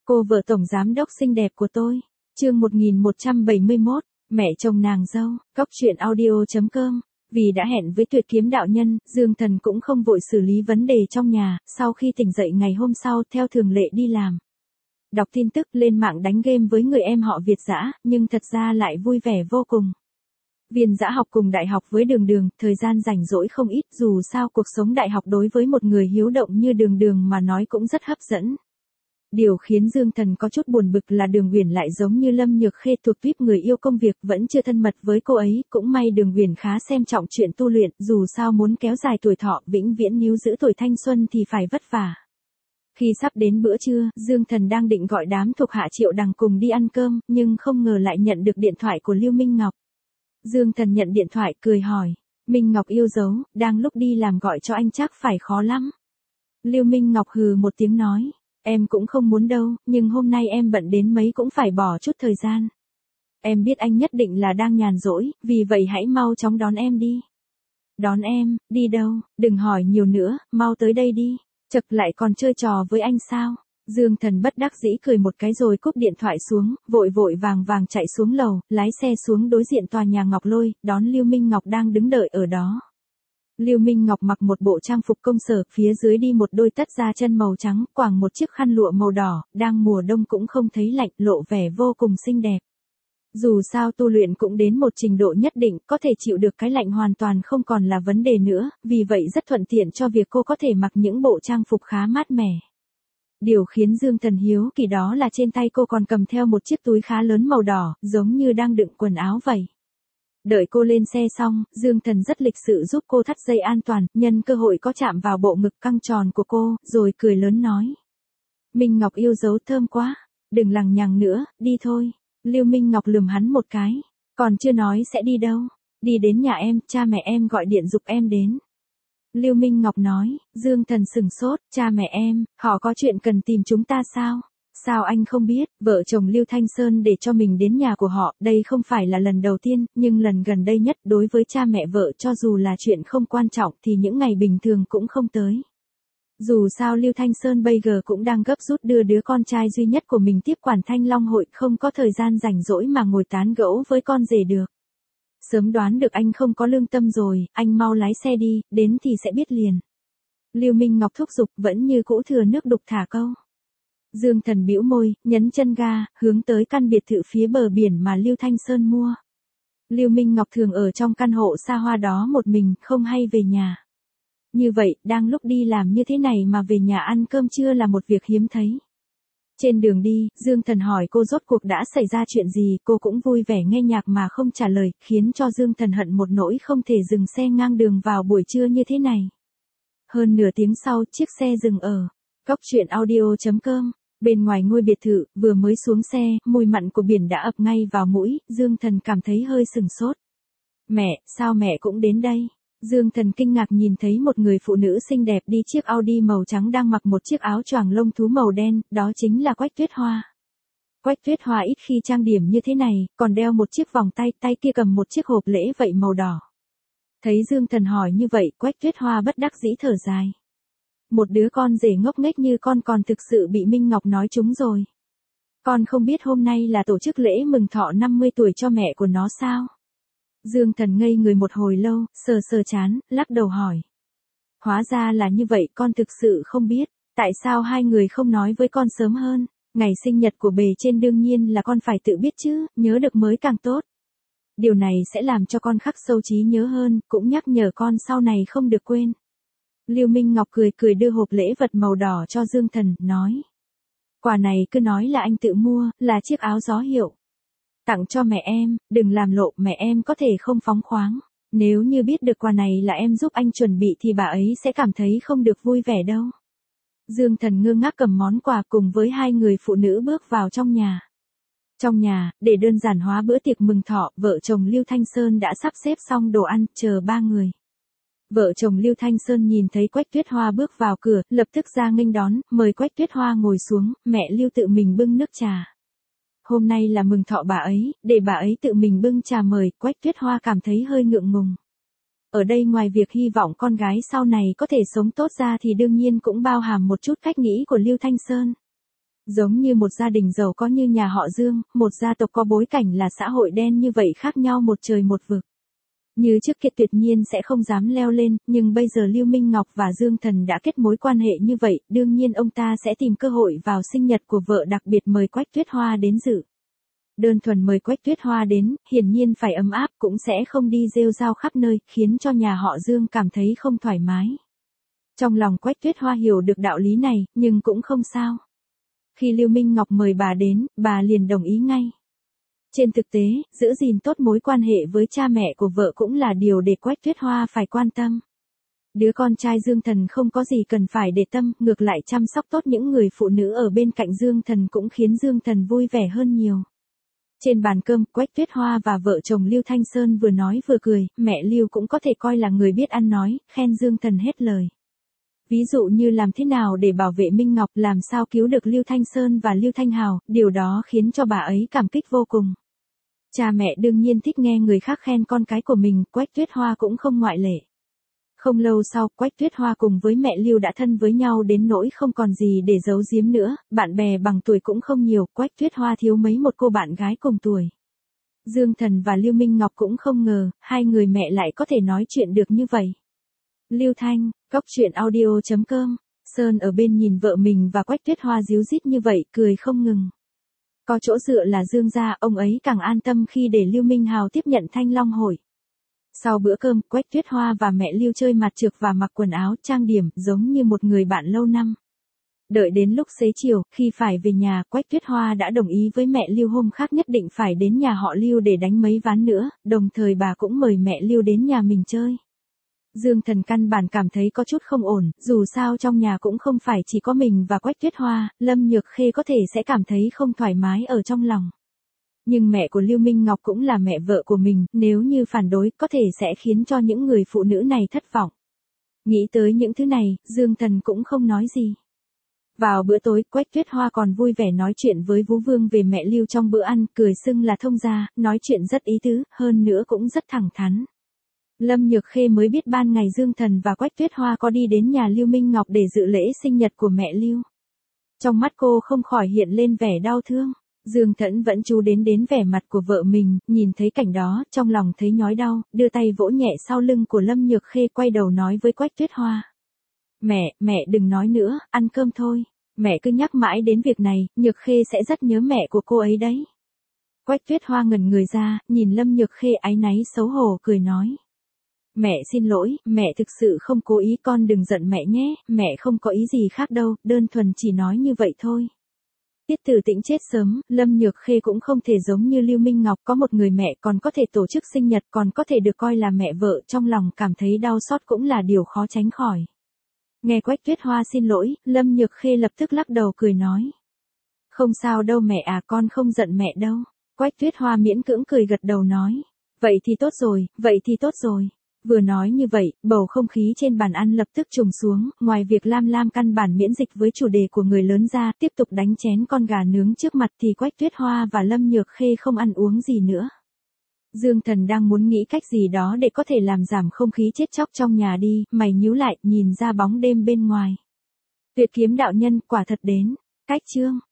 Cô vợ tổng giám đốc xinh đẹp của tôi. Chương 1171, mẹ chồng nàng dâu, cóc truyện audio.com. Vì đã hẹn với Tuyệt Kiếm đạo nhân, Dương Thần cũng không vội xử lý vấn đề trong nhà, sau khi tỉnh dậy ngày hôm sau theo thường lệ đi làm. Đọc tin tức, lên mạng đánh game với người em họ Việt dã, nhưng thật ra lại vui vẻ vô cùng. Viên dã học cùng đại học với Đường Đường, thời gian rảnh rỗi không ít, dù sao cuộc sống đại học đối với một người hiếu động như Đường Đường mà nói cũng rất hấp dẫn. Điều khiến Dương Thần có chút buồn bực là Đường Uyển lại giống như Lâm Nhược Khê thuộc tuýp người yêu công việc, vẫn chưa thân mật với cô ấy, cũng may Đường Uyển khá xem trọng chuyện tu luyện, dù sao muốn kéo dài tuổi thọ, vĩnh viễn níu giữ tuổi thanh xuân thì phải vất vả. Khi sắp đến bữa trưa, Dương Thần đang định gọi đám thuộc hạ Triệu Đằng cùng đi ăn cơm, nhưng không ngờ lại nhận được điện thoại của Lưu Minh Ngọc. Dương Thần nhận điện thoại, cười hỏi, Minh Ngọc yêu dấu, đang lúc đi làm gọi cho anh chắc phải khó lắm. Lưu Minh Ngọc hừ một tiếng nói, em cũng không muốn đâu, nhưng hôm nay em bận đến mấy cũng phải bỏ chút thời gian. Em biết anh nhất định là đang nhàn rỗi, vì vậy hãy mau chóng đón em đi. Đón em, đi đâu, đừng hỏi nhiều nữa, mau tới đây đi. Chật, lại còn chơi trò với anh sao? Dương Thần bất đắc dĩ cười một cái rồi cúp điện thoại xuống, vội vội vàng vàng chạy xuống lầu, lái xe xuống đối diện tòa nhà Ngọc Lôi, đón Lưu Minh Ngọc đang đứng đợi ở đó. Lưu Minh Ngọc mặc một bộ trang phục công sở, phía dưới đi một đôi tất da chân màu trắng, quàng một chiếc khăn lụa màu đỏ, đang mùa đông cũng không thấy lạnh, lộ vẻ vô cùng xinh đẹp. Dù sao tu luyện cũng đến một trình độ nhất định, có thể chịu được cái lạnh hoàn toàn không còn là vấn đề nữa, vì vậy rất thuận tiện cho việc cô có thể mặc những bộ trang phục khá mát mẻ. Điều khiến Dương Thần hiếu kỳ đó là trên tay cô còn cầm theo một chiếc túi khá lớn màu đỏ, giống như đang đựng quần áo vậy. Đợi cô lên xe xong, Dương Thần rất lịch sự giúp cô thắt dây an toàn, nhân cơ hội có chạm vào bộ ngực căng tròn của cô, rồi cười lớn nói. Minh Ngọc yêu dấu thơm quá, đừng lằng nhằng nữa, đi thôi. Lưu Minh Ngọc lườm hắn một cái, còn chưa nói sẽ đi đâu, đi đến nhà em, cha mẹ em gọi điện giục em đến. Lưu Minh Ngọc nói, Dương Thần sừng sốt, cha mẹ em, họ có chuyện cần tìm chúng ta sao? Sao anh không biết, vợ chồng Lưu Thanh Sơn để cho mình đến nhà của họ, đây không phải là lần đầu tiên, nhưng lần gần đây nhất đối với cha mẹ vợ cho dù là chuyện không quan trọng thì những ngày bình thường cũng không tới. Dù sao Lưu Thanh Sơn bây giờ cũng đang gấp rút đưa đứa con trai duy nhất của mình tiếp quản Thanh Long hội, không có thời gian rảnh rỗi mà ngồi tán gẫu với con rể được. Sớm đoán được anh không có lương tâm rồi, anh mau lái xe đi, đến thì sẽ biết liền. Lưu Minh Ngọc thúc giục, vẫn như cũ thừa nước đục thả câu. Dương Thần bĩu môi, nhấn chân ga, hướng tới căn biệt thự phía bờ biển mà Lưu Thanh Sơn mua. Lưu Minh Ngọc thường ở trong căn hộ xa hoa đó một mình, không hay về nhà. Như vậy, đang lúc đi làm như thế này mà về nhà ăn cơm trưa là một việc hiếm thấy. Trên đường đi, Dương Thần hỏi cô rốt cuộc đã xảy ra chuyện gì, cô cũng vui vẻ nghe nhạc mà không trả lời, khiến cho Dương Thần hận một nỗi không thể dừng xe ngang đường vào buổi trưa như thế này. Hơn nửa tiếng sau, chiếc xe dừng ở cóc truyện audio.com. Bên ngoài ngôi biệt thự, vừa mới xuống xe, mùi mặn của biển đã ập ngay vào mũi, Dương Thần cảm thấy hơi sừng sốt. Mẹ, sao mẹ cũng đến đây? Dương Thần kinh ngạc nhìn thấy một người phụ nữ xinh đẹp đi chiếc Audi màu trắng đang mặc một chiếc áo choàng lông thú màu đen, đó chính là Quách Tuyết Hoa. Quách Tuyết Hoa ít khi trang điểm như thế này, còn đeo một chiếc vòng tay, tay kia cầm một chiếc hộp lễ vậy màu đỏ. Thấy Dương Thần hỏi như vậy, Quách Tuyết Hoa bất đắc dĩ thở dài. Một đứa con rể ngốc nghếch như con còn thực sự bị Minh Ngọc nói trúng rồi. Con không biết hôm nay là tổ chức lễ mừng thọ 50 tuổi cho mẹ của nó sao? Dương Thần ngây người một hồi lâu, sờ sờ chán, lắc đầu hỏi. Hóa ra là như vậy, con thực sự không biết, tại sao hai người không nói với con sớm hơn, ngày sinh nhật của bề trên đương nhiên là con phải tự biết chứ, nhớ được mới càng tốt. Điều này sẽ làm cho con khắc sâu trí nhớ hơn, cũng nhắc nhở con sau này không được quên. Lưu Minh Ngọc cười cười đưa hộp lễ vật màu đỏ cho Dương Thần, nói. Quà này cứ nói là anh tự mua, là chiếc áo gió hiệu. Tặng cho mẹ em, đừng làm lộ, mẹ em có thể không phóng khoáng. Nếu như biết được quà này là em giúp anh chuẩn bị thì bà ấy sẽ cảm thấy không được vui vẻ đâu. Dương Thần ngơ ngác cầm món quà cùng với hai người phụ nữ bước vào trong nhà. Trong nhà, để đơn giản hóa bữa tiệc mừng thọ, vợ chồng Lưu Thanh Sơn đã sắp xếp xong đồ ăn, chờ ba người. Vợ chồng Lưu Thanh Sơn nhìn thấy Quách Tuyết Hoa bước vào cửa, lập tức ra nghênh đón, mời Quách Tuyết Hoa ngồi xuống, mẹ Lưu tự mình bưng nước trà. Hôm nay là mừng thọ bà ấy, để bà ấy tự mình bưng trà mời, Quách Tuyết Hoa cảm thấy hơi ngượng ngùng. Ở đây ngoài việc hy vọng con gái sau này có thể sống tốt ra thì đương nhiên cũng bao hàm một chút cách nghĩ của Lưu Thanh Sơn. Giống như một gia đình giàu có như nhà họ Dương, một gia tộc có bối cảnh là xã hội đen như vậy khác nhau một trời một vực. Như trước kia tuyệt nhiên sẽ không dám leo lên, nhưng bây giờ Lưu Minh Ngọc và Dương Thần đã kết mối quan hệ như vậy, đương nhiên ông ta sẽ tìm cơ hội vào sinh nhật của vợ đặc biệt mời Quách Tuyết Hoa đến dự. Đơn thuần mời Quách Tuyết Hoa đến, hiển nhiên phải ấm áp cũng sẽ không đi rêu rao khắp nơi, khiến cho nhà họ Dương cảm thấy không thoải mái. Trong lòng Quách Tuyết Hoa hiểu được đạo lý này, nhưng cũng không sao. Khi Lưu Minh Ngọc mời bà đến, bà liền đồng ý ngay. Trên thực tế, giữ gìn tốt mối quan hệ với cha mẹ của vợ cũng là điều để Quách Tuyết Hoa phải quan tâm. Đứa con trai Dương Thần không có gì cần phải để tâm, ngược lại chăm sóc tốt những người phụ nữ ở bên cạnh Dương Thần cũng khiến Dương Thần vui vẻ hơn nhiều. Trên bàn cơm, Quách Tuyết Hoa và vợ chồng Lưu Thanh Sơn vừa nói vừa cười, mẹ Lưu cũng có thể coi là người biết ăn nói, khen Dương Thần hết lời. Ví dụ như làm thế nào để bảo vệ Minh Ngọc, làm sao cứu được Lưu Thanh Sơn và Lưu Thanh Hào, điều đó khiến cho bà ấy cảm kích vô cùng. Cha mẹ đương nhiên thích nghe người khác khen con cái của mình, Quách Tuyết Hoa cũng không ngoại lệ. Không lâu sau, Quách Tuyết Hoa cùng với mẹ Lưu đã thân với nhau đến nỗi không còn gì để giấu giếm nữa, bạn bè bằng tuổi cũng không nhiều, Quách Tuyết Hoa thiếu mấy một cô bạn gái cùng tuổi. Dương Thần và Lưu Minh Ngọc cũng không ngờ, hai người mẹ lại có thể nói chuyện được như vậy. Lưu Thanh, Cóc Truyện Audio.com, Sơn ở bên nhìn vợ mình và Quách Tuyết Hoa díu dít như vậy, cười không ngừng. Có chỗ dựa là Dương gia, ông ấy càng an tâm khi để Lưu Minh Hào tiếp nhận Thanh Long hội. Sau bữa cơm, Quách Tuyết Hoa và mẹ Lưu chơi mặt trược và mặc quần áo trang điểm giống như một người bạn lâu năm. Đợi đến lúc xế chiều, khi phải về nhà, Quách Tuyết Hoa đã đồng ý với mẹ Lưu hôm khác nhất định phải đến nhà họ Lưu để đánh mấy ván nữa, đồng thời bà cũng mời mẹ Lưu đến nhà mình chơi. Dương Thần căn bản cảm thấy có chút không ổn, dù sao trong nhà cũng không phải chỉ có mình và Quách Tuyết Hoa, Lâm Nhược Khê có thể sẽ cảm thấy không thoải mái ở trong lòng. Nhưng mẹ của Lưu Minh Ngọc cũng là mẹ vợ của mình, nếu như phản đối, có thể sẽ khiến cho những người phụ nữ này thất vọng. Nghĩ tới những thứ này, Dương Thần cũng không nói gì. Vào bữa tối, Quách Tuyết Hoa còn vui vẻ nói chuyện với Vũ Vương về mẹ Lưu trong bữa ăn, cười xưng là thông gia, nói chuyện rất ý tứ, hơn nữa cũng rất thẳng thắn. Lâm Nhược Khê mới biết ban ngày Dương Thần và Quách Tuyết Hoa có đi đến nhà Lưu Minh Ngọc để dự lễ sinh nhật của mẹ Lưu. Trong mắt cô không khỏi hiện lên vẻ đau thương. Dương Thần vẫn chú đến vẻ mặt của vợ mình, nhìn thấy cảnh đó, trong lòng thấy nhói đau, đưa tay vỗ nhẹ sau lưng của Lâm Nhược Khê, quay đầu nói với Quách Tuyết Hoa. Mẹ đừng nói nữa, ăn cơm thôi. Mẹ cứ nhắc mãi đến việc này, Nhược Khê sẽ rất nhớ mẹ của cô ấy đấy. Quách Tuyết Hoa ngẩn người ra, nhìn Lâm Nhược Khê áy náy xấu hổ cười nói. Mẹ xin lỗi, mẹ thực sự không cố ý, con đừng giận mẹ nhé, mẹ không có ý gì khác đâu, đơn thuần chỉ nói như vậy thôi. Tiết Tử Tĩnh chết sớm, Lâm Nhược Khê cũng không thể giống như Lưu Minh Ngọc có một người mẹ còn có thể tổ chức sinh nhật, còn có thể được coi là mẹ vợ, trong lòng cảm thấy đau xót cũng là điều khó tránh khỏi. Nghe Quách Tuyết Hoa xin lỗi, Lâm Nhược Khê lập tức lắc đầu cười nói. Không sao đâu mẹ à, con không giận mẹ đâu. Quách Tuyết Hoa miễn cưỡng cười gật đầu nói. Vậy thì tốt rồi. Vừa nói như vậy, bầu không khí trên bàn ăn lập tức trùng xuống, ngoài việc Lam căn bản miễn dịch với chủ đề của người lớn ra, tiếp tục đánh chén con gà nướng trước mặt thì Quách Tuyết Hoa và Lâm Nhược Khê không ăn uống gì nữa. Dương Thần đang muốn nghĩ cách gì đó để có thể làm giảm không khí chết chóc trong nhà đi, mày nhíu lại, nhìn ra bóng đêm bên ngoài. Tuyệt Kiếm đạo nhân quả thật đến. Cách chương